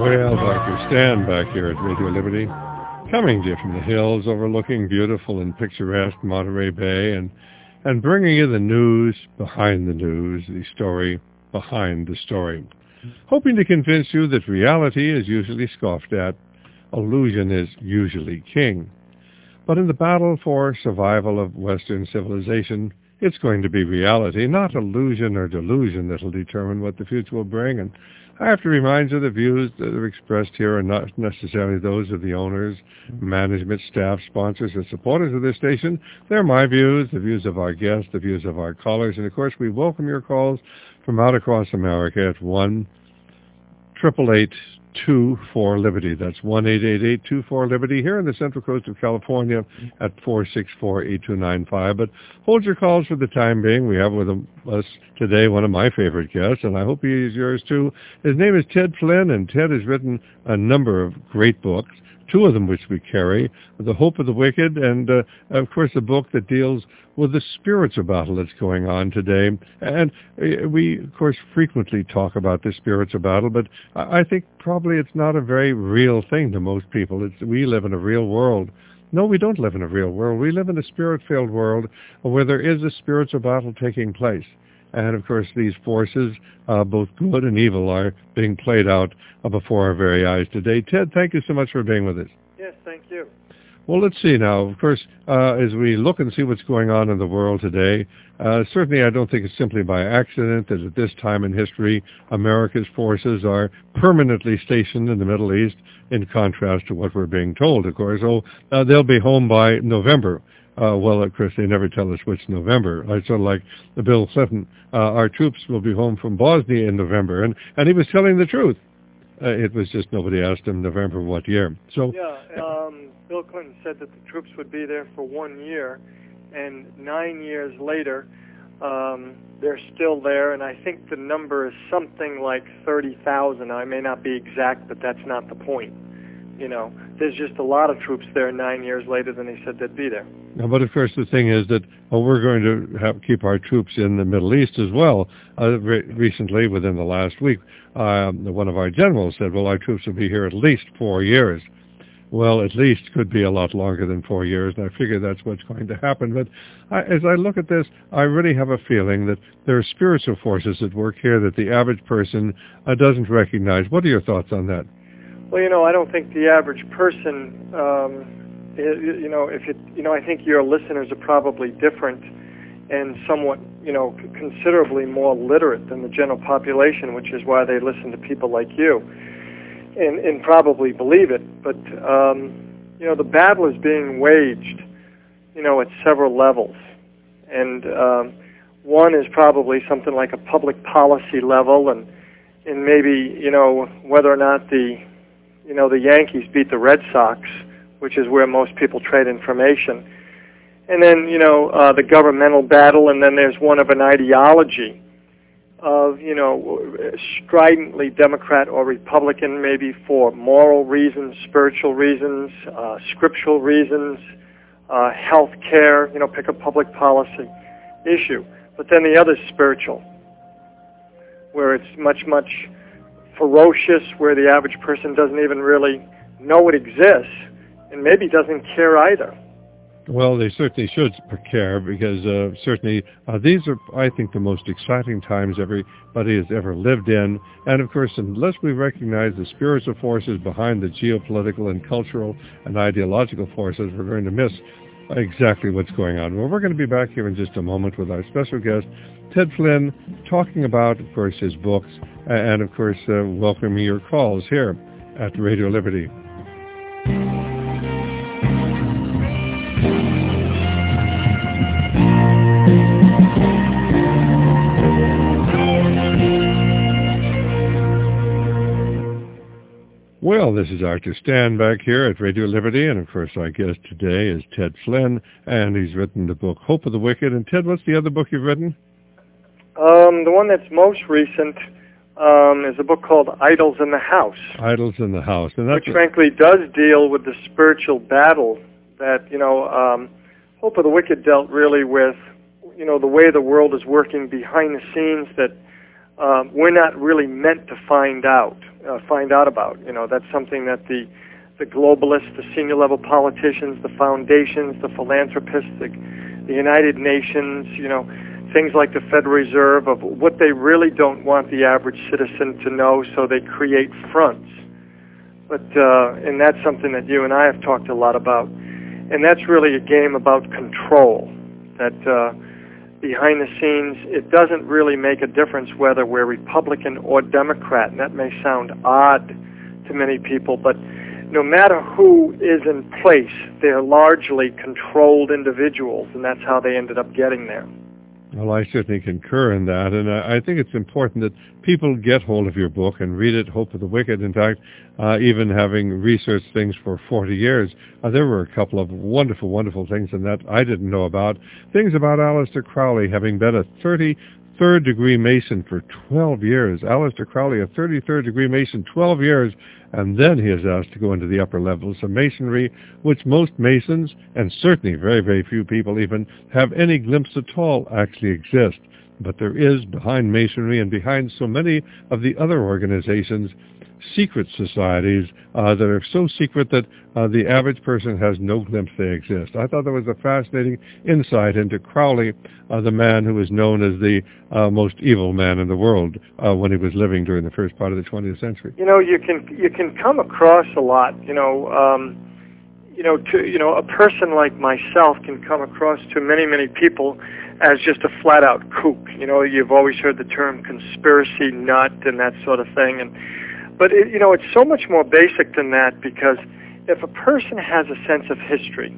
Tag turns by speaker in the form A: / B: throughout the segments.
A: Well, Dr. Stan back here at Radio Liberty, coming to you from the hills overlooking beautiful and picturesque Monterey Bay and bringing you the news behind the news, the story behind the story. Hoping to convince you that reality is usually scoffed at, illusion is usually king. But in the battle for survival of Western civilization, it's going to be reality, not illusion or delusion, that will determine what the future will bring. And I have to remind you the views that are expressed here are not necessarily those of the owners, management, staff, sponsors, or supporters of this station. They're my views, the views of our guests, the views of our callers. And, of course, we welcome your calls from out across America at 1-888-24-LIBERTY. That's 1-888-24-LIBERTY here on the Central Coast of California at 464-8295. But hold your calls for the time being. We have with us today one of my favorite guests, and I hope he is yours too. His name is Ted Flynn, and Ted has written a number of great books, two of them which we carry, The Hope of the Wicked, and, of course, a book that deals with the spiritual battle that's going on today. And we, of course, frequently talk about the spiritual battle, but I think probably it's not a very real thing to most people. We live in a real world. No, we don't live in a real world. We live in a spirit-filled world where there is a spiritual battle taking place. And, of course, these forces, both good and evil, are being played out before our very eyes today. Ted, thank you so much for being with us.
B: Yes, thank you.
A: Well, let's see now. Of course, as we look and see what's going on in the world today, certainly I don't think it's simply by accident that at this time in history, America's forces are permanently stationed in the Middle East, in contrast to what we're being told, of course. They'll be home by November. Well, of course, they never tell us which November. It's sort of like Bill Clinton. Our troops will be home from Bosnia in November. And he was telling the truth. It was just nobody asked him November what year. So
B: Bill Clinton said that the troops would be there for 1 year, and 9 years later, they're still there, and I think the number is something like 30,000. I may not be exact, but that's not the point. You know, there's just a lot of troops there 9 years later than they said they'd be there.
A: But, of course, the thing is that we're going to keep our troops in the Middle East as well. Recently, within the last week, one of our generals said, well, our troops will be here at least 4 years. Well, at least could be a lot longer than 4 years, and I figure that's what's going to happen. But as I look at this, I really have a feeling that there are spiritual forces at work here that the average person doesn't recognize. What are your thoughts on that?
B: Well, I don't think the average person, I think your listeners are probably different and somewhat, considerably more literate than the general population, which is why they listen to people like you and probably believe it. But, the battle is being waged, at several levels. And one is probably something like a public policy level and maybe, whether or not the Yankees beat the Red Sox, which is where most people trade information. And then, the governmental battle, and then there's one of an ideology of, stridently Democrat or Republican, maybe for moral reasons, spiritual reasons, scriptural reasons, health care, pick a public policy issue. But then the other is spiritual, where it's much, much ferocious, where the average person doesn't even really know it exists and maybe doesn't care either.
A: Well, they certainly should care because certainly these are, I think, the most exciting times everybody has ever lived in. And, of course, unless we recognize the spiritual forces behind the geopolitical and cultural and ideological forces, we're going to miss exactly what's going on. Well, we're going to be back here in just a moment with our special guest, Ted Flynn, talking about, of course, his books and, of course, welcoming your calls here at Radio Liberty. Well, this is Dr. Stan back here at Radio Liberty, and of course our guest today is Ted Flynn, and he's written the book Hope of the Wicked. And Ted, what's the other book you've written?
B: The one that's most recent is a book called Idols in the House.
A: Idols in the House. And that's
B: which frankly does deal with the spiritual battle that, Hope of the Wicked dealt really with, the way the world is working behind the scenes that we're not really meant to find out. find out about. That's something that the globalists, the senior level politicians, the foundations, the philanthropists, the United Nations, things like the Federal Reserve, of what they really don't want the average citizen to know, so they create fronts. But and that's something that you and I have talked a lot about. And that's really a game about control. That behind the scenes, it doesn't really make a difference whether we're Republican or Democrat. And that may sound odd to many people, but no matter who is in place, they're largely controlled individuals, and that's how they ended up getting there.
A: Well, I certainly concur in that, and I think it's important that people get hold of your book and read it, Hope of the Wicked. In fact, even having researched things for 40 years, there were a couple of wonderful, wonderful things in that I didn't know about. Things about Aleister Crowley having been a 33rd-degree Mason for 12 years. Aleister Crowley, a 33rd-degree Mason, 12 years, and then he is asked to go into the upper levels of Masonry, which most Masons, and certainly very, very few people even, have any glimpse at all actually exist. But there is, behind Masonry and behind so many of the other organizations, secret societies that are so secret that the average person has no glimpse they exist. I thought that was a fascinating insight into Crowley, the man who was known as the most evil man in the world when he was living during the first part of the 20th century.
B: You can come across a lot. A person like myself can come across to many people as just a flat-out kook. You've always heard the term conspiracy nut and that sort of thing, but it's so much more basic than that, because if a person has a sense of history,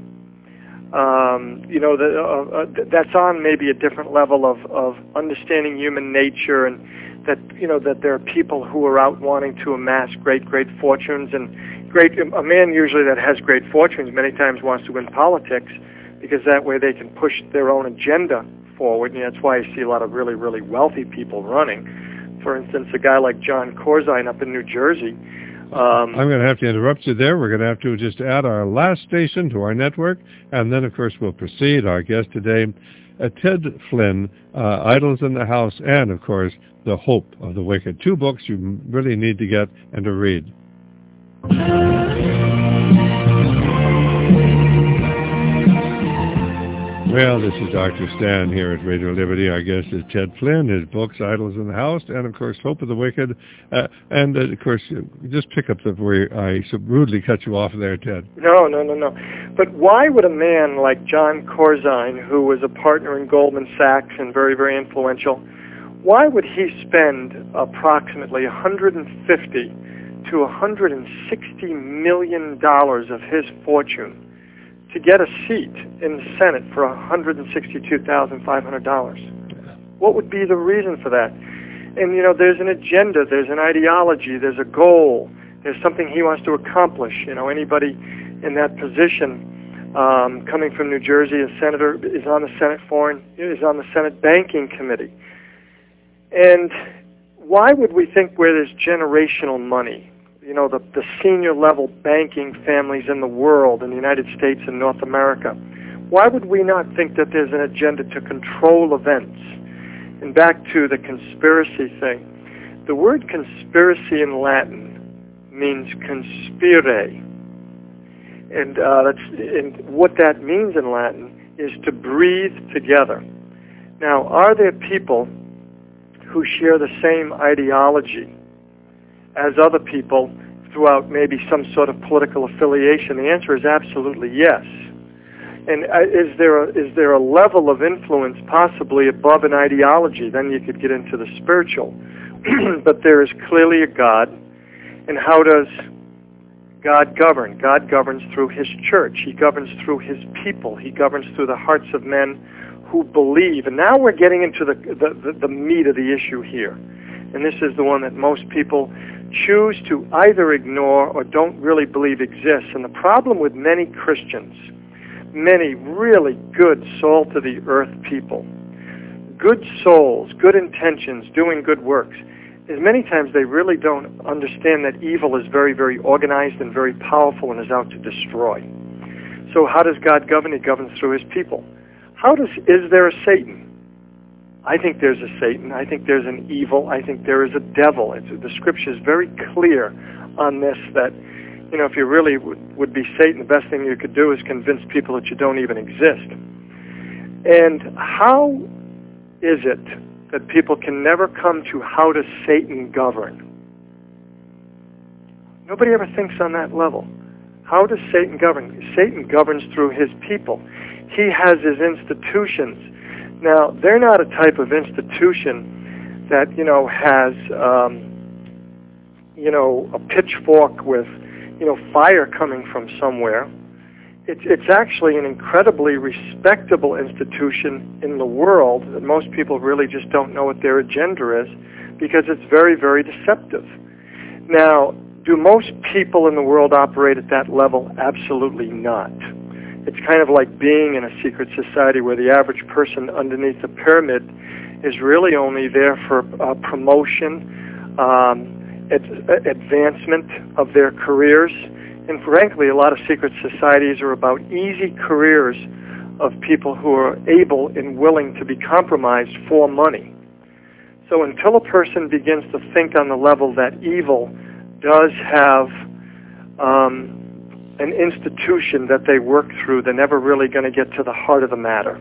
B: that's on maybe a different level of understanding human nature, and that there are people who are out wanting to amass great fortunes, and a man usually that has great fortunes many times wants to win politics, because that way they can push their own agenda forward, and that's why you see a lot of really, really wealthy people running. For instance, a guy like Jon Corzine up in New Jersey.
A: I'm going to have to interrupt you there. We're going to have to just add our last station to our network, and then, of course, we'll proceed. Our guest today, Ted Flynn, Idols in the House, and, of course, The Hope of the Wicked. 2 books you really need to get and to read. Well, this is Dr. Stan here at Radio Liberty. Our guest is Ted Flynn, his books, Idols in the House, and, of course, Hope of the Wicked. Of course, just pick up where I so rudely cut you off there, Ted.
B: No. But why would a man like Jon Corzine, who was a partner in Goldman Sachs and very, very influential, why would he spend approximately $150 to $160 million of his fortune to get a seat in the Senate for $162,500? What would be the reason for that? And, there's an agenda, there's an ideology, there's a goal, there's something he wants to accomplish. Anybody in that position, coming from New Jersey, a senator, is on the Senate Banking Committee. And why would we think where there's generational money, the senior level banking families in the world, in the United States and North America, why would we not think that there's an agenda to control events? And back to the conspiracy thing. The word conspiracy in Latin means conspire. And what that means in Latin is to breathe together. Now, are there people who share the same ideology as other people throughout maybe some sort of political affiliation? The answer is absolutely yes. And is there a level of influence possibly above an ideology? Then you could get into the spiritual. But there is clearly a God. And how does God govern? God governs through His church. He governs through His people. He governs through the hearts of men who believe. And now we're getting into the meat of the issue here. And this is the one that most people choose to either ignore or don't really believe exists. And the problem with many Christians, many really good soul-to-the-earth people, good souls, good intentions, doing good works, is many times they really don't understand that evil is very, very organized and very powerful and is out to destroy. So how does God govern? He governs through His people. Is there a Satan? I think there's a Satan. I think there's an evil. I think there is a devil. The Scripture is very clear on this, that, if you really would be Satan, the best thing you could do is convince people that you don't even exist. And how is it that people can never come to how does Satan govern? Nobody ever thinks on that level. How does Satan govern? Satan governs through his people. He has his institutions. Now, they're not a type of institution that, has, a pitchfork with, fire coming from somewhere. It's actually an incredibly respectable institution in the world that most people really just don't know what their agenda is, because it's very, very deceptive. Now, do most people in the world operate at that level? Absolutely not. It's kind of like being in a secret society where the average person underneath the pyramid is really only there for promotion, advancement of their careers. And frankly, a lot of secret societies are about easy careers of people who are able and willing to be compromised for money. So until a person begins to think on the level that evil does have an institution that they work through, they're never really going to get to the heart of the matter.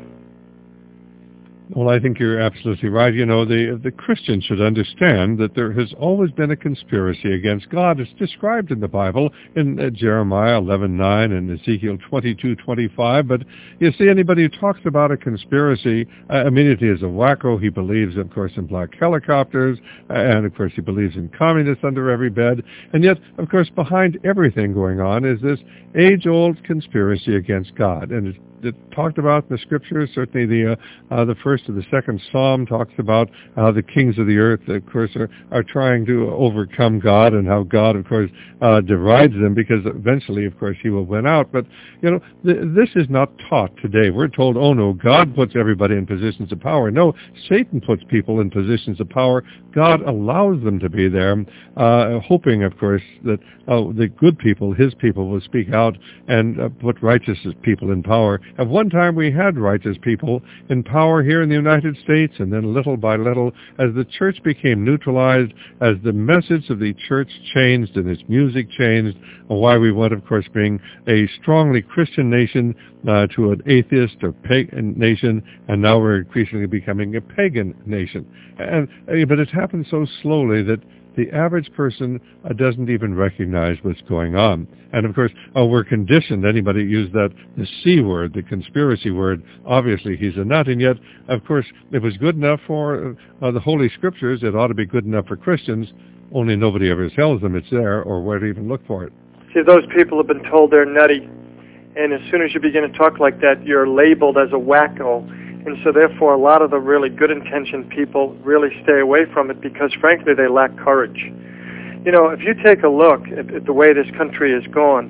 A: Well, I think you're absolutely right. The Christian should understand that there has always been a conspiracy against God. It's described in the Bible in Jeremiah 11:9 and Ezekiel 22:25. But you see, anybody who talks about a conspiracy immediately is a wacko. He believes, of course, in black helicopters, and of course he believes in communists under every bed. And yet, of course, behind everything going on is this age-old conspiracy against God. And it's talked about in the Scriptures. Certainly the first and the second Psalm talks about how the kings of the earth, of course, are trying to overcome God, and how God, of course, derides them, because eventually, of course, he will win out. But, this is not taught today. We're told, oh no, God puts everybody in positions of power. No, Satan puts people in positions of power. God allows them to be there, hoping, of course, that the good people, his people, will speak out and put righteous people in power. At one time we had righteous people in power here in the United States, and then little by little, as the church became neutralized, as the message of the church changed and its music changed, why we went, of course, being a strongly Christian nation to an atheist or pagan nation, and now we're increasingly becoming a pagan nation. But it happened so slowly that the average person doesn't even recognize what's going on. And of course, we're conditioned. Anybody use the C word, the conspiracy word, obviously he's a nut. And yet, of course, if it was good enough for the Holy Scriptures, it ought to be good enough for Christians, only nobody ever tells them it's there or where to even look for it.
B: See, those people have been told they're nutty. And as soon as you begin to talk like that, you're labeled as a wacko. And so therefore, a lot of the really good-intentioned people really stay away from it because, frankly, they lack courage. If you take a look at the way this country has gone,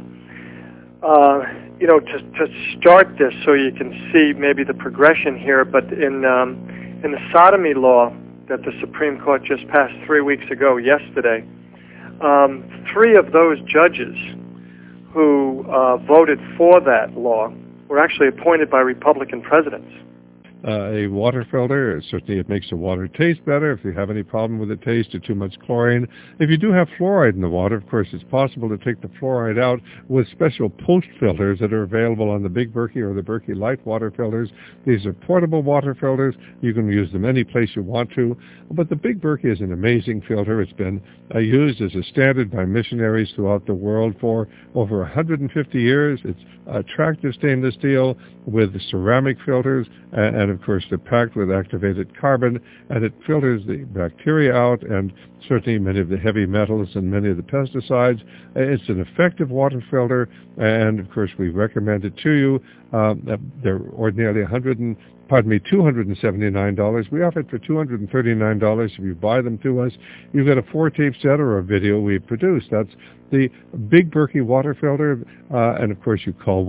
B: to start this so you can see maybe the progression here, but in the sodomy law that the Supreme Court just passed 3 weeks ago, yesterday, 3 of those judges who voted for that law were actually appointed by Republican presidents.
A: A water filter, certainly it makes the water taste better if you have any problem with the taste or too much chlorine. If you do have fluoride in the water, of course, it's possible to take the fluoride out with special post filters that are available on the Big Berkey or the Berkey Light water filters. These are portable water filters. You can use them any place you want to. But the Big Berkey is an amazing filter. It's been used as a standard by missionaries throughout the world for over 150 years. It's attractive stainless steel with ceramic filters, and of course they're packed with activated carbon, and it filters the bacteria out and certainly many of the heavy metals and many of the pesticides. It's an effective water filter, and of course we recommend it to you. They're ordinarily $279. We offer it for $239 if you buy them to us. You get a 4-tape set or a video we produce. That's the Big Berkey water filter, and of course you call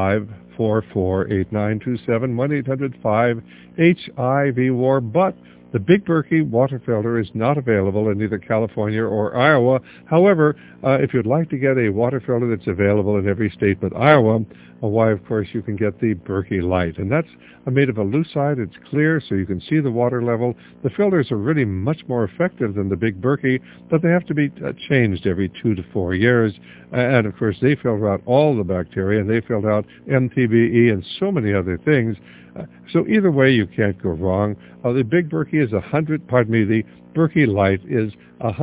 A: 1-800-544-8927, 1-800-5-HIV-WAR. But The Big Berkey water filter is not available in either California or Iowa. However, if you'd like to get a water filter that's available in every state but Iowa, why, of course, you can get the Berkey Light. And that's made of a lucite. It's clear, so you can see the water level. The filters are really much more effective than the Big Berkey, but they have to be changed every 2 to 4 years. And, of course, they filter out all the bacteria, and they filter out MTBE and so many other things. So either way, you can't go wrong. The Big Berkey is the Berkey Light is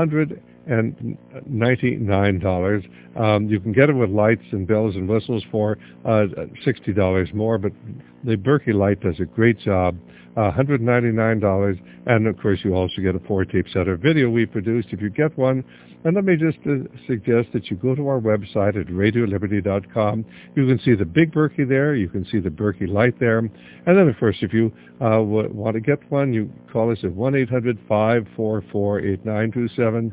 A: $199. You can get it with lights and bells and whistles for $60 more, but the Berkey Light does a great job. $199, and of course you also get a 4-tape set of video we produced if you get one. And let me just suggest that you go to our website at radioliberty.com. You can see the Big Berkey there. You can see the Berkey Light there. And then, of course, if you want to get one, you call us at 1-800-544-8927,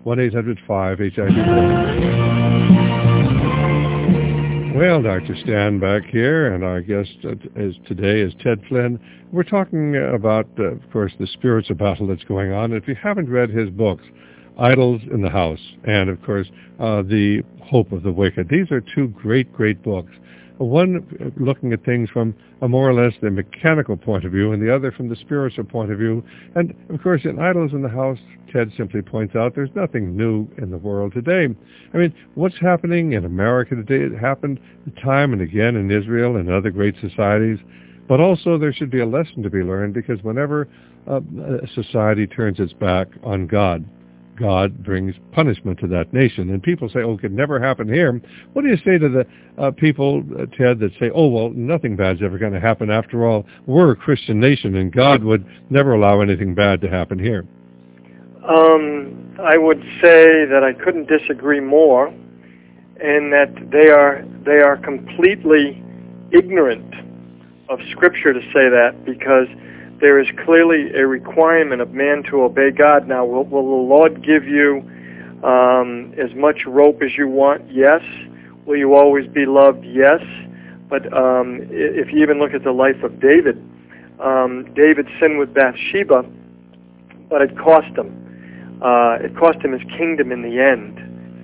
A: 1-800-5-HID4. Well, Dr. Stan back here, and our guest today is Ted Flynn. We're talking about, of course, the spiritual battle that's going on. If you haven't read his books, Idols in the House, and, of course, The Hope of the Wicked. These are two great, great books. One looking at things from a more or less the mechanical point of view, and the other from the spiritual point of view. And, of course, in Idols in the House, Ted simply points out there's nothing new in the world today. I mean, what's happening in America today, it happened time and again in Israel and other great societies. But also there should be a lesson to be learned, because whenever a society turns its back on God, God brings punishment to that nation. And people say, oh, it could never happen here. What do you say to the people, Ted, that say, oh, well, nothing bad's ever going to happen. After all, we're a Christian nation, and God would never allow anything bad to happen here?
B: I would say that I couldn't disagree more, and that they are completely ignorant of Scripture to say that, because there is clearly a requirement of man to obey God. Now, will the Lord give you as much rope as you want? Yes. Will you always be loved? Yes. But if you even look at the life of David, David sinned with Bathsheba, but it cost him. It cost him his kingdom in the end,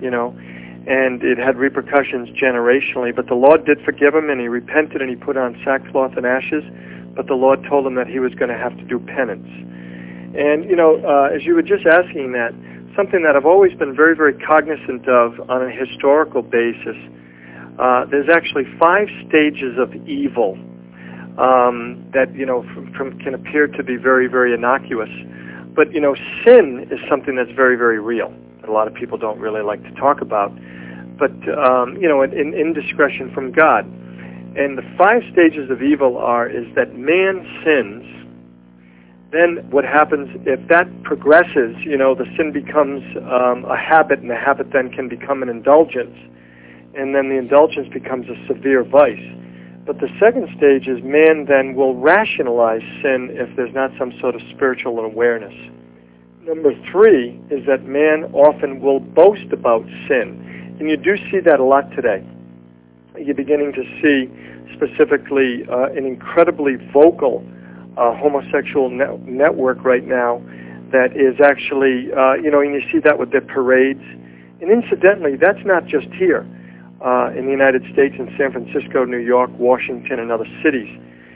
B: and it had repercussions generationally. But the Lord did forgive him, and he repented, and he put on sackcloth and ashes. But the Lord told him that he was going to have to do penance. And, as you were just asking that, something that I've always been very, very cognizant of on a historical basis, there's actually 5 stages of evil that, can appear to be very, very innocuous. But, sin is something that's very, very real, that a lot of people don't really like to talk about. But, an indiscretion from God. And the 5 stages of evil is that man sins. Then what happens, if that progresses, the sin becomes a habit, and the habit then can become an indulgence. And then the indulgence becomes a severe vice. But the second stage is man then will rationalize sin if there's not some sort of spiritual awareness. Number 3 is that man often will boast about sin. And you do see that a lot today. You're beginning to see specifically an incredibly vocal homosexual network right now that is actually, and you see that with their parades. And incidentally, that's not just here in the United States, in San Francisco, New York, Washington, and other cities.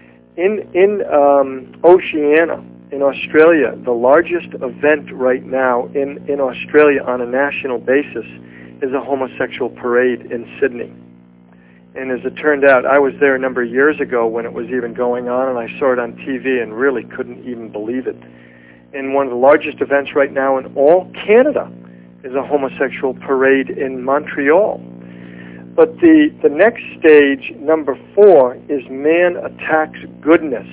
B: In Oceania, in Australia, the largest event right now in Australia on a national basis is a homosexual parade in Sydney. And as it turned out, I was there a number of years ago when it was even going on, and I saw it on TV and really couldn't even believe it. And one of the largest events right now in all Canada is a homosexual parade in Montreal. But the next stage, number 4, is man attacks goodness.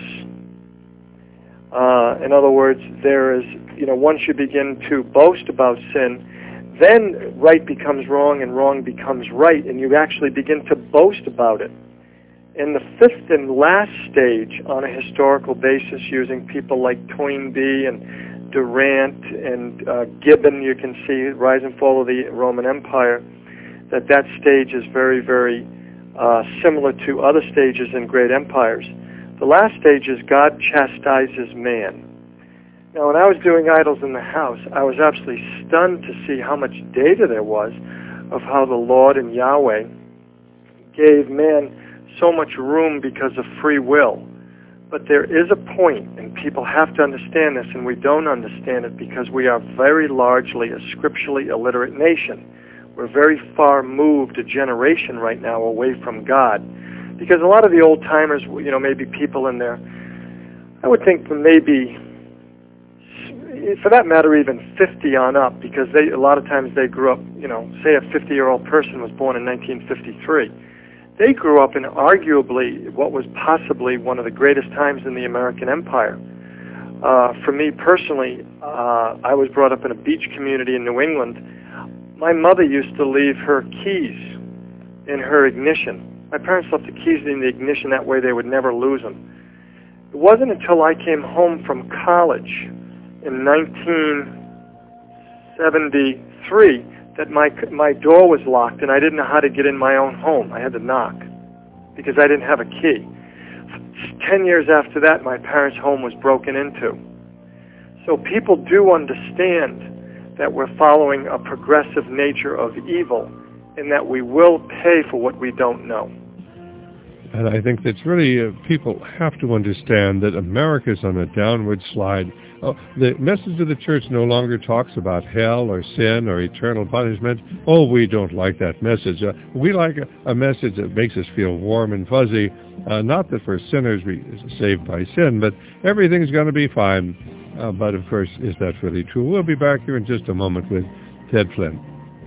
B: In other words, there is, once you begin to boast about sin, then right becomes wrong and wrong becomes right, and you actually begin to boast about it. And the 5th and last stage on a historical basis, using people like Toynbee and Durant and Gibbon, you can see Rise and Fall of the Roman Empire, that stage is very, very similar to other stages in great empires. The last stage is God chastises man. Now, when I was doing Idols in the House, I was absolutely stunned to see how much data there was of how the Lord and Yahweh gave man so much room because of free will. But there is a point, and people have to understand this, and we don't understand it because we are very largely a scripturally illiterate nation. We're very far moved a generation right now away from God. Because a lot of the old-timers, maybe people in their, I would think maybe, for that matter, even 50 on up, because a lot of times they grew up, say a 50-year-old person was born in 1953. They grew up in arguably what was possibly one of the greatest times in the American Empire. For me personally, I was brought up in a beach community in New England. My mother used to leave her keys in her ignition. My parents left the keys in the ignition, that way they would never lose them. It wasn't until I came home from college in 1973 that my door was locked and I didn't know how to get in my own home. I had to knock because I didn't have a key. 10 years after that, my parents' home was broken into. So people do understand that we're following a progressive nature of evil and that we will pay for what we don't know.
A: And I think that's really, people have to understand that America's on a downward slide. The message of the church no longer talks about hell or sin or eternal punishment. We don't like that message. We like a message that makes us feel warm and fuzzy. Not that we're sinners saved by sin, but everything's going to be fine. But of course, is that really true? We'll be back here in just a moment with Ted Flynn.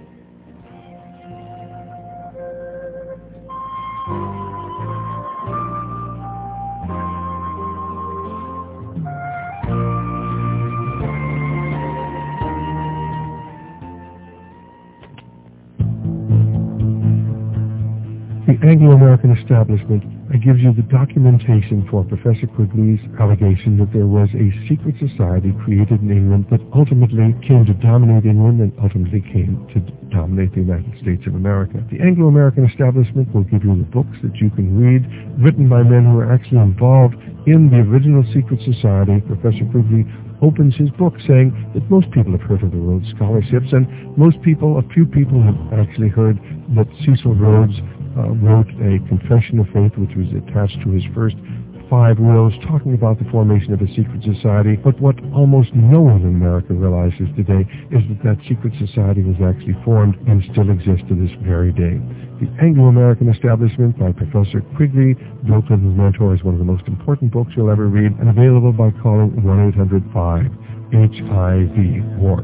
C: The Anglo-American establishment gives you the documentation for Professor Quigley's allegation that there was a secret society created in England that ultimately came to dominate England and ultimately came to dominate the United States of America. The Anglo-American establishment will give you the books that you can read, written by men who are actually involved in the original secret society. Professor Quigley opens his book saying that most people have heard of the Rhodes Scholarships, and a few people have actually heard that Cecil Rhodes wrote a Confession of Faith, which was attached to his first 5 wills, talking about the formation of a secret society. But what almost no one in America realizes today is that secret society was actually formed and still exists to this very day. The Anglo-American Establishment by Professor Quigley, Bill Clinton's mentor, is one of the most important books you'll ever read, and available by calling 1-800-5-HIV-WAR.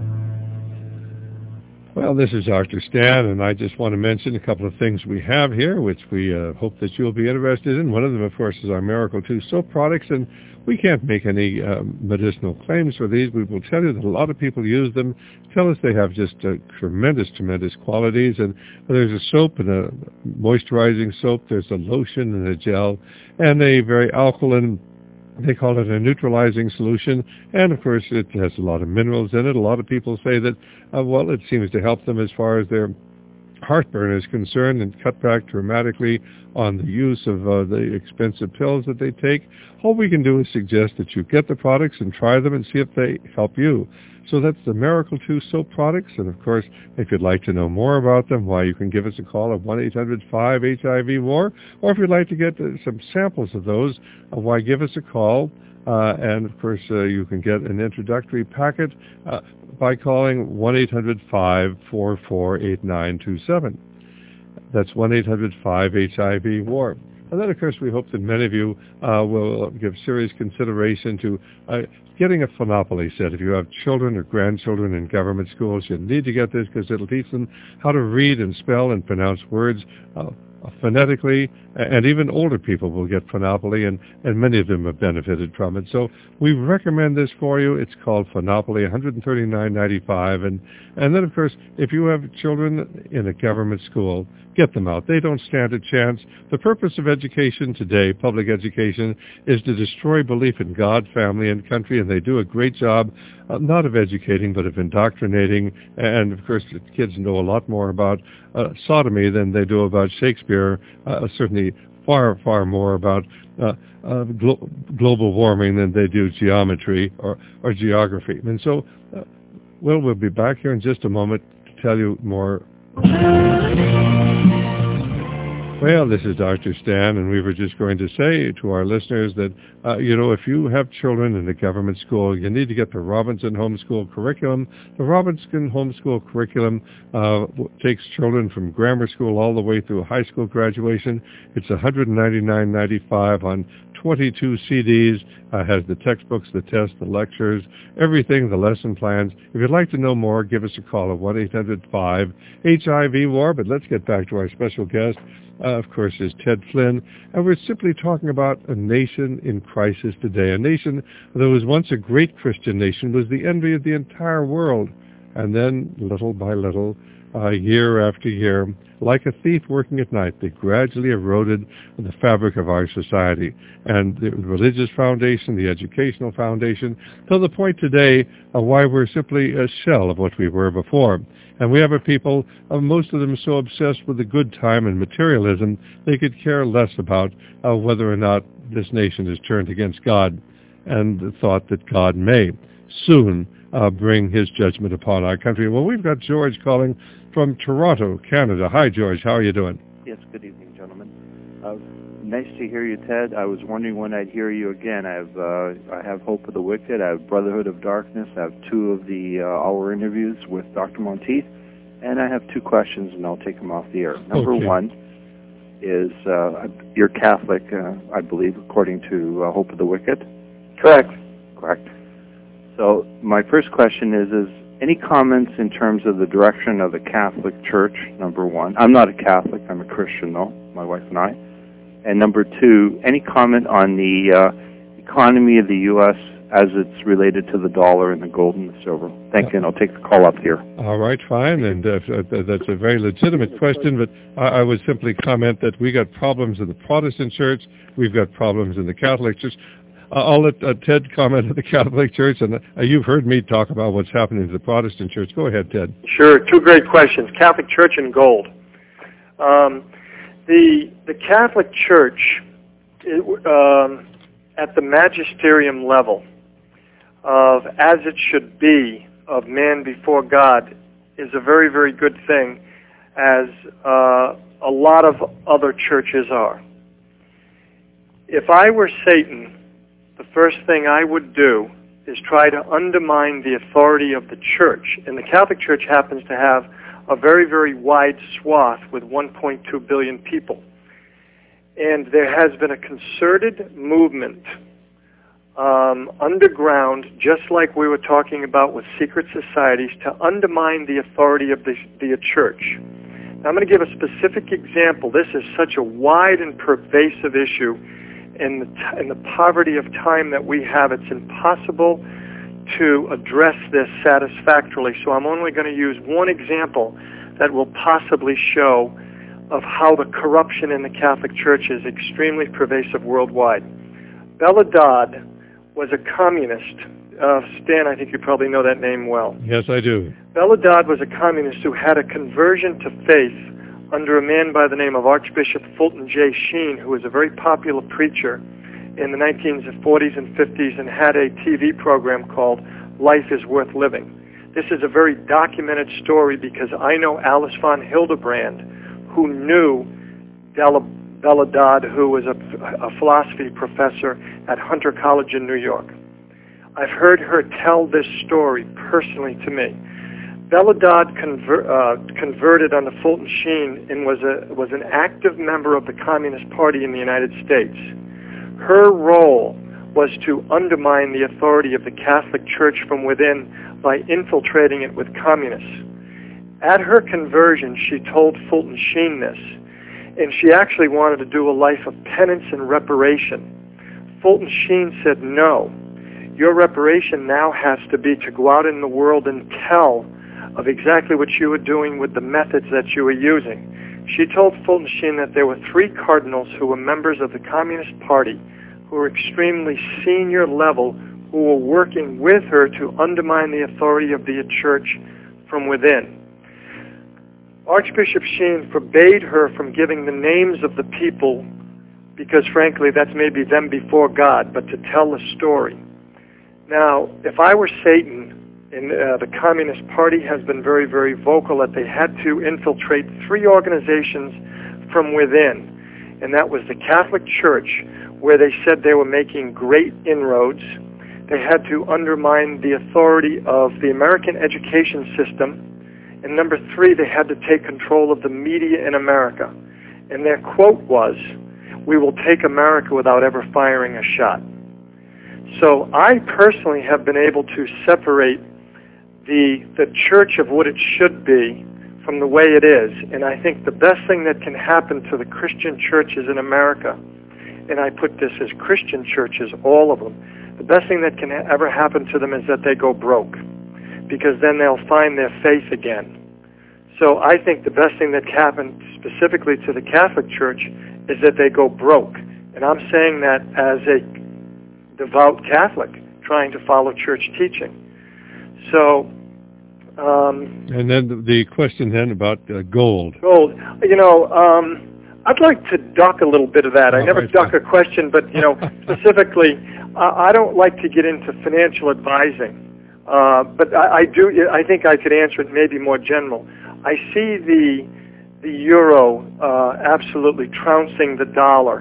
A: Well, this is Dr. Stan, and I just want to mention a couple of things we have here, which we hope that you'll be interested in. One of them, of course, is our Miracle 2 soap products, and we can't make any medicinal claims for these. We will tell you that a lot of people use them, tell us they have just tremendous qualities, and there's a soap and a moisturizing soap, there's a lotion and a gel, and a very alkaline, they call it a neutralizing solution, and of course it has a lot of minerals in it. A lot of people say that, it seems to help them as far as their heartburn is concerned and cut back dramatically on the use of the expensive pills that they take. All we can do is suggest that you get the products and try them and see if they help you. So that's the Miracle 2 soap products, and of course, if you'd like to know more about them, why, you can give us a call at 1-800-5-HIV-WAR, or if you'd like to get some samples of those, why, give us a call, and of course, you can get an introductory packet by calling 1-800-544-8927. That's 1-800-5-HIV-WAR. And then, of course, we hope that many of you will give serious consideration to getting a Phonopoly set. If you have children or grandchildren in government schools, you need to get this because it'll teach them how to read and spell and pronounce words phonetically, and even older people will get Phonopoly, and many of them have benefited from it. So we recommend this for you. It's called Phonopoly, $139.95. And then, of course, if you have children in a government school, get them out. They don't stand a chance. The purpose of education today, public education, is to destroy belief in God, family, and country, and they do a great job, not of educating, but of indoctrinating. And, of course, the kids know a lot more about sodomy than they do about Shakespeare, certainly far more about global warming than they do geometry or geography. And so, we'll be back here in just a moment to tell you more. Well, this is Dr. Stan, and we were just going to say to our listeners that, if you have children in a government school, you need to get the Robinson Homeschool Curriculum. The Robinson Homeschool Curriculum takes children from grammar school all the way through high school graduation. It's $199.95 on 22 CDs, has the textbooks, the tests, the lectures, everything, the lesson plans. If you'd like to know more, give us a call at 1-800-5-HIV-WAR. But let's get back to our special guest, of course, is Ted Flynn. And we're simply talking about a nation in crisis today. A nation that was once a great Christian nation, was the envy of the entire world. And then, little by little, year after year, like a thief working at night, they gradually eroded the fabric of our society. And the religious foundation, the educational foundation, to the point today why we're simply a shell of what we were before. And we have a people, most of them so obsessed with the good time and materialism, they could care less about whether or not this nation is turned against God, and the thought that God may soon bring his judgment upon our country. Well, we've got George calling from Toronto, Canada. Hi, George. How are you doing?
D: Yes, good evening, gentlemen. Nice to hear you, Ted. I was wondering when I'd hear you again. I have Hope of the Wicked. I have Brotherhood of Darkness. I have 2 of the hour interviews with Dr. Monteith. And I have 2 questions, and I'll take them off the air. Number one is, you're Catholic, I believe, according to Hope of the Wicked?
B: Correct.
D: Correct. So my first question is any comments in terms of the direction of the Catholic Church, number one? I'm not a Catholic. I'm a Christian, though, my wife and I. And number 2, any comment on the economy of the U.S. as it's related to the dollar and the gold and the silver? Thank you, and I'll take the call up here.
A: All right, fine, and that's a very legitimate question, but I would simply comment that we got problems in the Protestant Church, we've got problems in the Catholic Church. I'll let Ted comment on the Catholic Church, and you've heard me talk about what's happening to the Protestant Church. Go ahead, Ted.
B: Sure, 2 great questions, Catholic Church and gold. The Catholic Church, at the magisterium level of as it should be of man before God, is a very, very good thing, as a lot of other churches are. If I were Satan, the first thing I would do is try to undermine the authority of the church. And the Catholic Church happens to have a very, very wide swath with 1.2 billion people. And there has been a concerted movement underground, just like we were talking about with secret societies, to undermine the authority of the church. Now, I'm going to give a specific example. This is such a wide and pervasive issue. In the poverty of time that we have, it's impossible to address this satisfactorily. So I'm only going to use one example that will possibly show of how the corruption in the Catholic Church is extremely pervasive worldwide. Bella Dodd was a communist. Stan, I think you probably know that name well.
A: Yes, I do. Bella
B: Dodd was a communist who had a conversion to faith under a man by the name of Archbishop Fulton J. Sheen, who was a very popular preacher in the 1940s and 50s and had a TV program called Life is Worth Living. This is a very documented story because I know Alice von Hildebrand, who knew Bella Dodd, who was a philosophy professor at Hunter College in New York. I've heard her tell this story personally to me. Bella Dodd converted under Fulton Sheen and was an active member of the Communist Party in the United States. Her role was to undermine the authority of the Catholic Church from within by infiltrating it with communists. At her conversion, she told Fulton Sheen this, and she actually wanted to do a life of penance and reparation. Fulton Sheen said, no, your reparation now has to be to go out in the world and tell of exactly what you were doing with the methods that you were using. She told Fulton Sheen that there were 3 cardinals who were members of the Communist Party, who were extremely senior level, who were working with her to undermine the authority of the church from within. Archbishop Sheen forbade her from giving the names of the people because frankly that's maybe them before God, but to tell the story. Now, if I were Satan, and the Communist Party has been very, very vocal that they had to infiltrate 3 organizations from within, and that was the Catholic Church, where they said they were making great inroads. They had to undermine the authority of the American education system. And number 3, they had to take control of the media in America. And their quote was, "We will take America without ever firing a shot." So I personally have been able to separate the church of what it should be from the way it is. And I think the best thing that can happen to the Christian churches in America, and I put this as Christian churches, all of them, the best thing that can ever happen to them is that they go broke, because then they'll find their faith again. So I think the best thing that happened specifically to the Catholic Church is that they go broke. And I'm saying that as a devout Catholic trying to follow church teaching. So...
A: and then the question then about gold.
B: Gold. I'd like to duck a little bit of that. I never duck a question, but, specifically, I don't like to get into financial advising. But I do. I think I could answer it maybe more general. I see the euro absolutely trouncing the dollar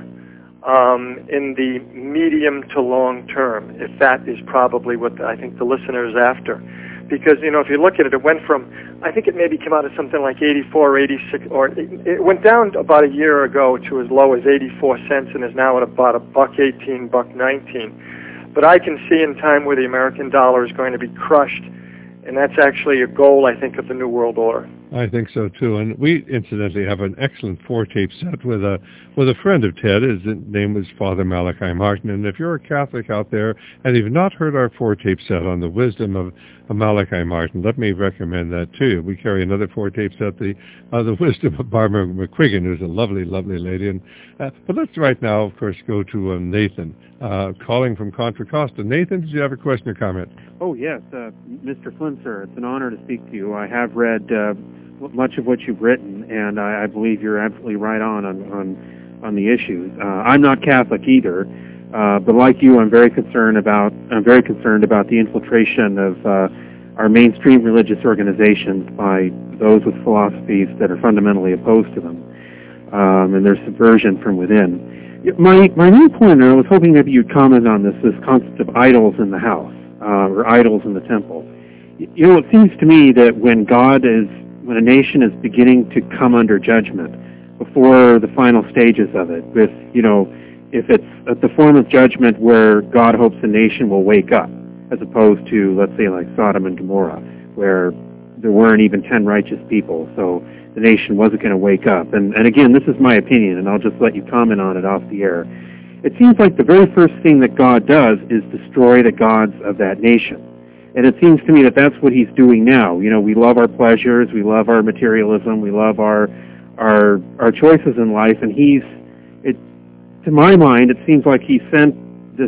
B: in the medium to long term, if that is probably what I think the listener is after. Because, if you look at it, it went from, I think it maybe came out at something like 84 or 86, or it went down about a year ago to as low as 84 cents and is now at about $1.18, $1.19. But I can see in time where the American dollar is going to be crushed, and that's actually a goal, I think, of the New World Order.
A: I think so too, and we incidentally have an excellent 4-tape set with a friend of Ted. His name was Father Malachi Martin, and if you're a Catholic out there and you've not heard our 4-tape set on the wisdom of Malachi Martin, let me recommend that to you. We carry another 4-tape set, the wisdom of Barbara McQuiggan, who's a lovely, lovely lady. And but let's right now, of course, go to Nathan, calling from Contra Costa. Nathan, did you have a question or comment?
E: Oh yes, Mr. Flynn, sir. It's an honor to speak to you. I have read much of what you've written, and I believe you're absolutely right on the issues. I'm not Catholic either, but like you, I'm very concerned about the infiltration of our mainstream religious organizations by those with philosophies that are fundamentally opposed to them, and their subversion from within. My main point, and I was hoping maybe you'd comment on this concept of idols in the house, or idols in the temple. It seems to me that when a nation is beginning to come under judgment, before the final stages of it, with, if it's at the form of judgment where God hopes the nation will wake up, as opposed to, let's say, like Sodom and Gomorrah, where there weren't even 10 righteous people, so the nation wasn't going to wake up. And again, this is my opinion, and I'll just let you comment on it off the air. It seems like the very first thing that God does is destroy the gods of that nation. And it seems to me that that's what he's doing now. We love our pleasures, we love our materialism, we love our choices in life, and to my mind, it seems like he sent this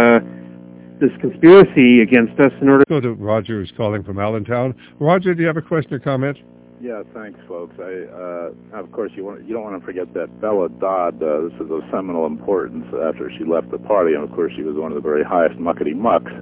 E: conspiracy against us in order.
A: Go to Roger, who's calling from Allentown. Roger, do you have a question or comment?
F: Yeah, thanks, folks. Of course, you don't want to forget that Bella Dodd. This is of seminal importance after she left the party, and of course, she was one of the very highest muckety mucks.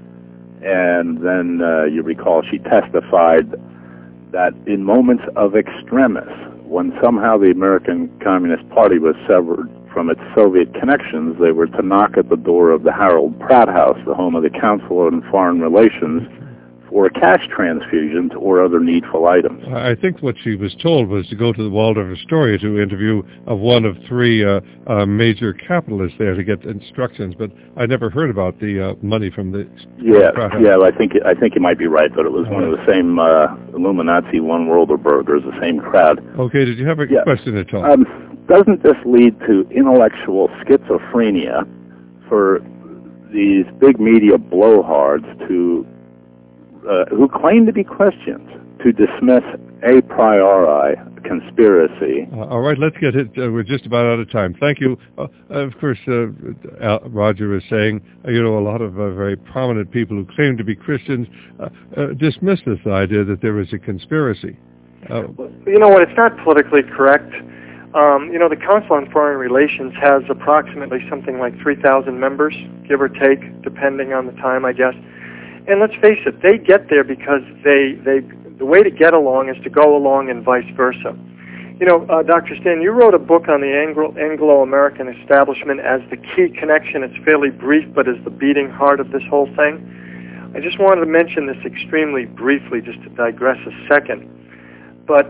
F: And then you recall she testified that in moments of extremis, when somehow the American Communist Party was severed from its Soviet connections, they were to knock at the door of the Harold Pratt House, the home of the Council on Foreign Relations, for cash transfusions or other needful items.
A: I think what she was told was to go to the Waldorf Astoria to interview one of 3 major capitalists there to get instructions, but I never heard about the money from the...
F: Yeah, I think you might be right, but it was one of the same Illuminati One Worlder burgers, the same crowd.
A: Okay, did you have a question at all?
F: Doesn't this lead to intellectual schizophrenia for these big media blowhards who claim to be Christians to dismiss a priori conspiracy?
A: All right, let's get it. We're just about out of time. Thank you. Of course, Roger was saying, a lot of very prominent people who claim to be Christians dismiss this idea that there is a conspiracy.
B: You know what? It's not politically correct. The Council on Foreign Relations has approximately something like 3,000 members, give or take, depending on the time, I guess. And let's face it, they get there because the way to get along is to go along and vice versa. Dr. Stan, you wrote a book on the Anglo-American establishment as the key connection. It's fairly brief, but is the beating heart of this whole thing. I just wanted to mention this extremely briefly, just to digress a second. But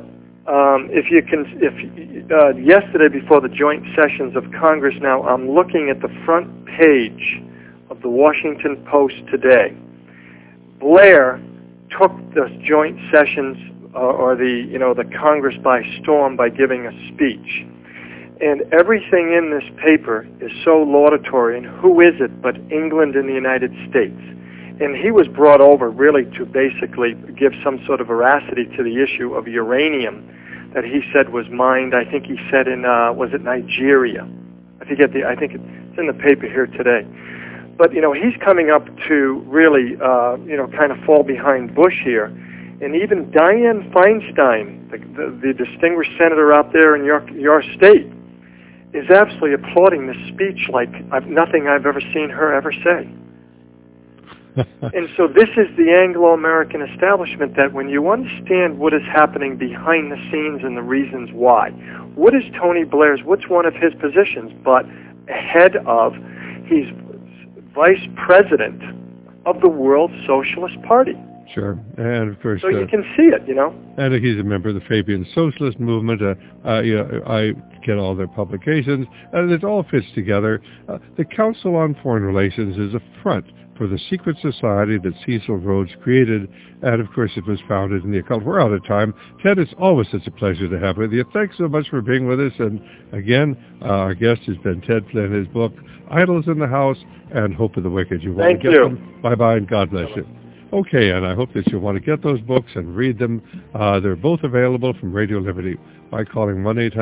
B: yesterday before the joint sessions of Congress, now I'm looking at the front page of the Washington Post today. Blair took the joint sessions or the Congress by storm by giving a speech. And everything in this paper is so laudatory, and who is it but England and the United States? And he was brought over really to basically give some sort of veracity to the issue of uranium that he said was mined, I think he said in, was it Nigeria? I think it's in the paper here today. But, he's coming up to really, kind of fall behind Bush here. And even Dianne Feinstein, the distinguished senator out there in your state, is absolutely applauding this speech like nothing I've ever seen her ever say. And so this is the Anglo-American establishment, that when you understand what is happening behind the scenes and the reasons why, what is Tony Blair's, what's one of his positions but he's vice president of the World Socialist Party.
A: Sure, and of course...
B: So you can see it,
A: And he's a member of the Fabian Socialist Movement. I get all their publications, and it all fits together. The Council on Foreign Relations is a front for the secret society that Cecil Rhodes created, and of course it was founded in the occult. We're out of time. Ted, it's always such a pleasure to have with you. Thanks so much for being with us, and again, our guest has been Ted Flynn. His book, Idols in the House and Hope of the Wicked. You want to get them? Bye-bye, and God bless you. Okay, and I hope that you'll want to get those books and read them. They're both available from Radio Liberty by calling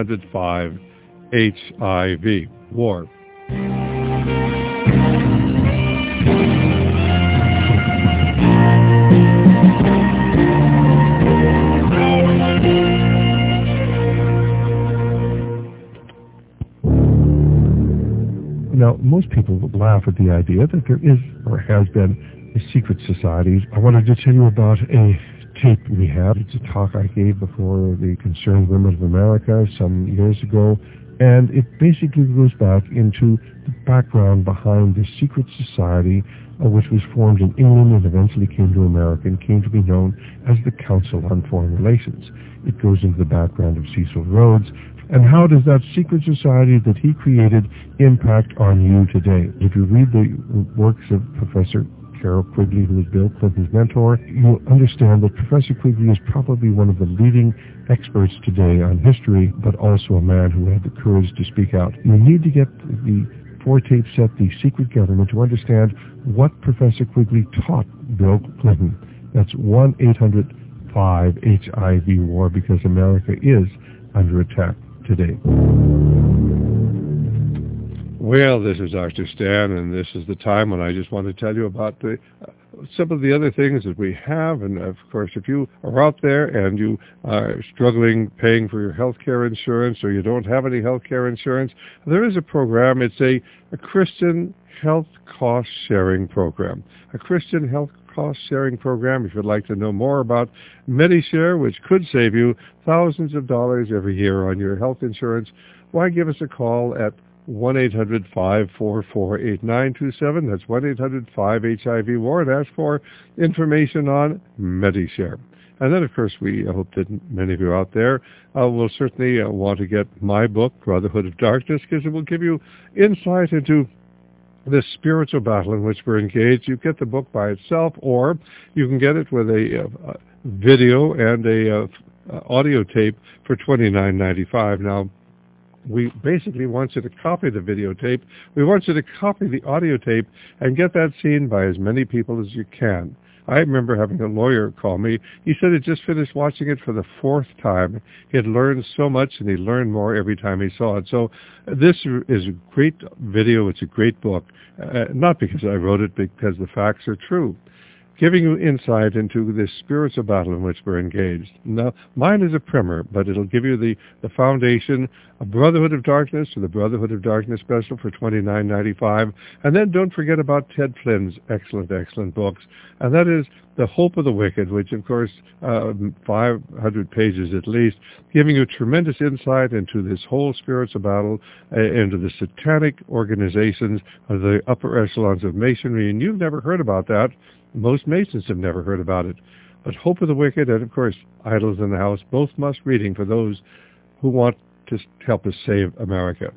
A: 1-800-5-HIV, WAR.
C: Now, most people would laugh at the idea that there is or has been a secret society. I wanted to tell you about a tape we have. It's a talk I gave before the Concerned Women of America some years ago, and it basically goes back into the background behind the secret society which was formed in England and eventually came to America and came to be known as the Council on Foreign Relations. It goes into the background of Cecil Rhodes, and how does that secret society that he created impact on you today? If you read the works of Professor Carroll Quigley, who was Bill Clinton's mentor, you'll understand that Professor Quigley is probably one of the leading experts today on history, but also a man who had the courage to speak out. You need to get the 4-tape set, The Secret Government, to understand what Professor Quigley taught Bill Clinton. That's 1-800-5-HIV-WAR, because America is under attack today.
A: Well, this is Dr. Stan, and this is the time when I just want to tell you about some of the other things that we have. And, of course, if you are out there and you are struggling paying for your health care insurance, or you don't have any health care insurance, there is a program. It's a Christian health cost-sharing program. A Christian health cost-sharing program. If you'd like to know more about MediShare, which could save you thousands of dollars every year on your health insurance, why give us a call at 1-800-544-8927. That's 1-800-5-HIV-WAR, and ask for information on MediShare. And then, of course, we hope that many of you out there will certainly want to get my book, Brotherhood of Darkness, because it will give you insight into this spiritual battle in which we're engaged. You get the book by itself, or you can get it with a video and a audio tape for $29.95. Now, we basically want you to copy the videotape. We want you to copy the audio tape and get that seen by as many people as you can. I remember having a lawyer call me. He said he'd just finished watching it for the 4th time. He had learned so much, and he learned more every time he saw it. So this is a great video. It's a great book, not because I wrote it, because the facts are true. giving you insight into this spiritual battle in which we're engaged. Now, mine is a primer, but it'll give you the foundation, a Brotherhood of Darkness, or the Brotherhood of Darkness special for $29.95. And then don't forget about Ted Flynn's excellent books, and that is The Hope of the Wicked, which, of course, 500 pages at least, giving you tremendous insight into this whole spiritual battle, into the satanic organizations of the upper echelons of Masonry. And you've never heard about that. Most Masons have never heard about it. But Hope of the Wicked and, of course, Idols in the House, both must reading for those who want to help us save America.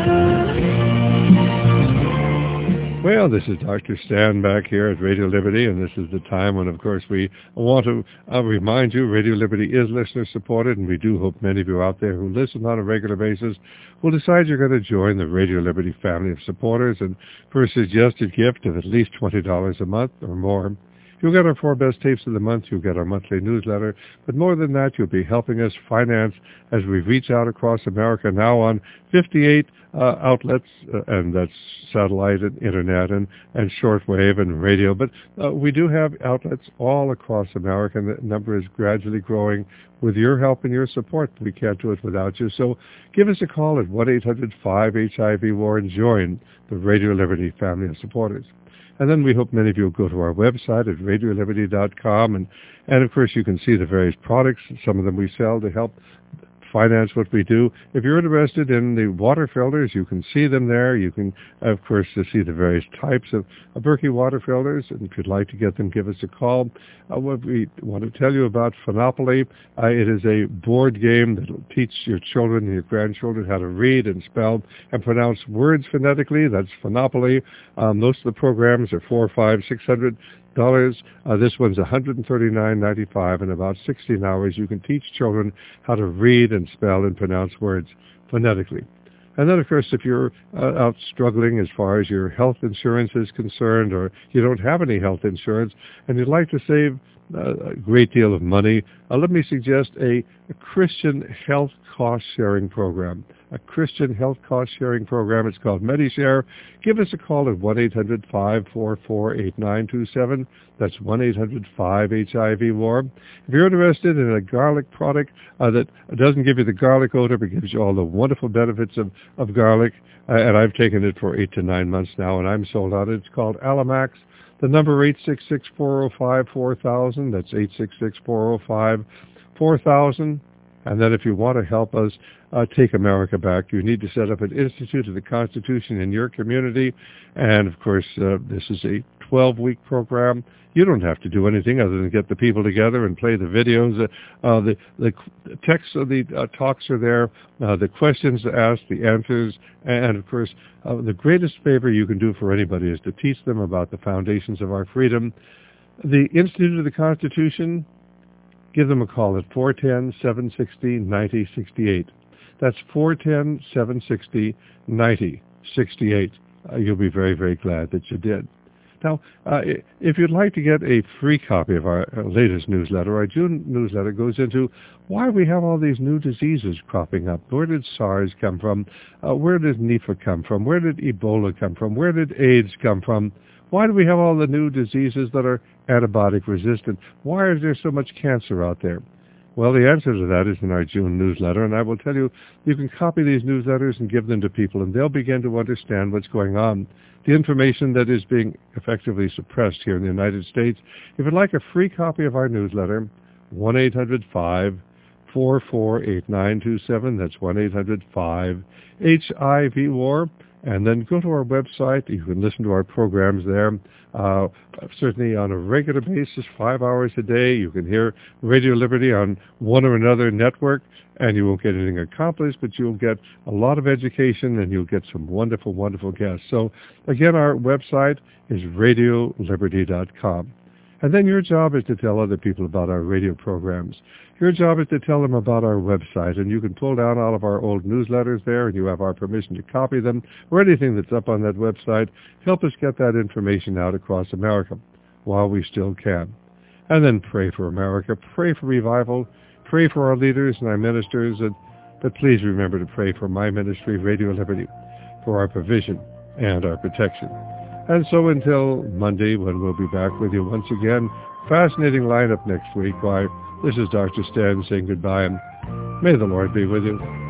A: Well, this is Dr. Stan back here at Radio Liberty, and this is the time when, of course, we want to remind you Radio Liberty is listener-supported, and we do hope many of you out there who listen on a regular basis will decide you're going to join the Radio Liberty family of supporters, and for a suggested gift of at least $20 a month or more, you'll get our 4 best tapes of the month, you'll get our monthly newsletter, but more than that, you'll be helping us finance as we reach out across America now on 58 outlets, and that's satellite and internet and shortwave and radio. But we do have outlets all across America, and the number is gradually growing with your help and your support. We can't do it without you. So give us a call at 1-800-5-HIV-WAR and join the Radio Liberty family of supporters. And then we hope many of you will go to our website at radioliberty.com, and of course you can see the various products, some of them we sell to help finance what we do. If you're interested in the water filters, you can see them there. You can, of course, see the various types of Berkey water filters, and if you'd like to get them, give us a call. What we want to tell you about Phonopoly, it is a board game that will teach your children and your grandchildren how to read and spell and pronounce words phonetically. That's Phonopoly. Most of the programs are $400, $500, $600. This one's $139.95. In about 16 hours, you can teach children how to read and spell and pronounce words phonetically. And then, of course, if you're out struggling as far as your health insurance is concerned, or you don't have any health insurance, and you'd like to save a great deal of money, let me suggest a Christian health cost-sharing program. A Christian health cost-sharing program. It's called MediShare. Give us a call at 1-800-544-8927. That's 1-800-5-HIV-WAR. If you're interested in a garlic product that doesn't give you the garlic odor, but gives you all the wonderful benefits of garlic, and I've taken it for 8 to 9 months now, and I'm sold on it. It's called Alamax. The number 866-405-4000. That's 866-405-4000. And then if you want to help us take America back, you need to set up an Institute of the Constitution in your community. And, of course, this is a 12-week program. You don't have to do anything other than get the people together and play the videos. The texts of the talks are there, the questions asked, the answers, and, of course, the greatest favor you can do for anybody is to teach them about the foundations of our freedom. The Institute of the Constitution, give them a call at 410-760-9068. That's 410-760-9068. You'll be very, very glad that you did. Now, if you'd like to get a free copy of our latest newsletter, our June newsletter goes into why we have all these new diseases cropping up. Where did SARS come from? Where did Nipah come from? Where did Ebola come from? Where did AIDS come from? Why do we have all the new diseases that are antibiotic resistant? Why is there so much cancer out there? Well, the answer to that is in our June newsletter, and I will tell you, you can copy these newsletters and give them to people, and they'll begin to understand what's going on. The information that is being effectively suppressed here in the United States. If you'd like a free copy of our newsletter, 1-800-544-8927. That's 1-800-5-HIV-WAR. And then go to our website. You can listen to our programs there. Certainly on a regular basis, 5 hours a day. You can hear Radio Liberty on one or another network, and you won't get anything accomplished, but you'll get a lot of education, and you'll get some wonderful, wonderful guests. So, again, our website is radioliberty.com. And then your job is to tell other people about our radio programs. Your job is to tell them about our website, and you can pull down all of our old newsletters there, and you have our permission to copy them, or anything that's up on that website. Help us get that information out across America while we still can. And then pray for America, pray for revival, pray for our leaders and our ministers, but please remember to pray for my ministry, Radio Liberty, for our provision and our protection. And so until Monday, when we'll be back with you once again, fascinating lineup next week. Why, this is Dr. Stan saying goodbye, and may the Lord be with you.